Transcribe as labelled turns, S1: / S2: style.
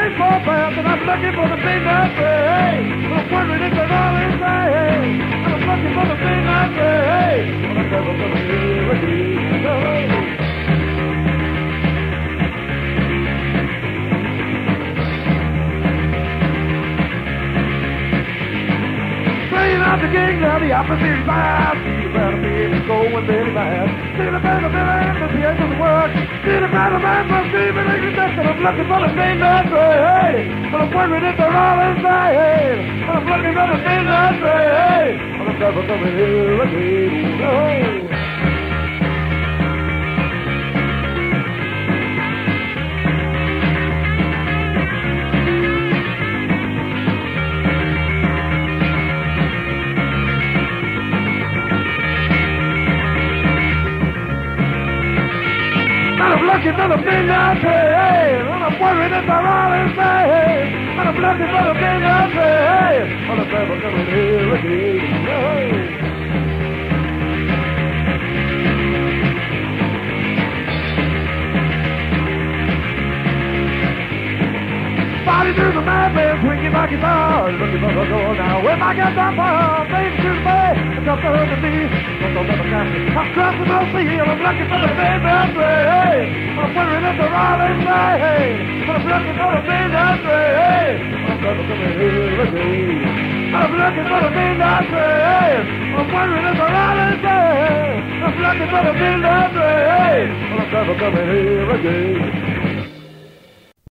S1: baseball bat, and I'm looking for the midnight train. I'm wondering if they're all insane. I'm looking for the midnight train. I'm never gonna hear again. Out the gang, now the opposite vibe. See the battle man is going very bad. See the battle man must be able to work. See the battle man must be believing that I'm looking for the midnight train. But I'm wondering if they're all insane. But I'm looking for the midnight train. But I'm never coming here again. No. I'm looking for the midnight train, and I'm wondering if they're all insane. And I'm looking for the midnight train, and I'm never coming here again. Body to the madman, swinging my guitar, looking for the door now. Where my guitar from, baby to the bay, it's up to her to me. I'm crossing the sea, and I'm looking for the midnight train. I'm wondering if they're all insane. But I'm looking for the midnight train. I'm never coming here again. I'm looking for the midnight train. I'm wondering if they're all insane. I'm looking for the midnight train. But I'm never coming here again.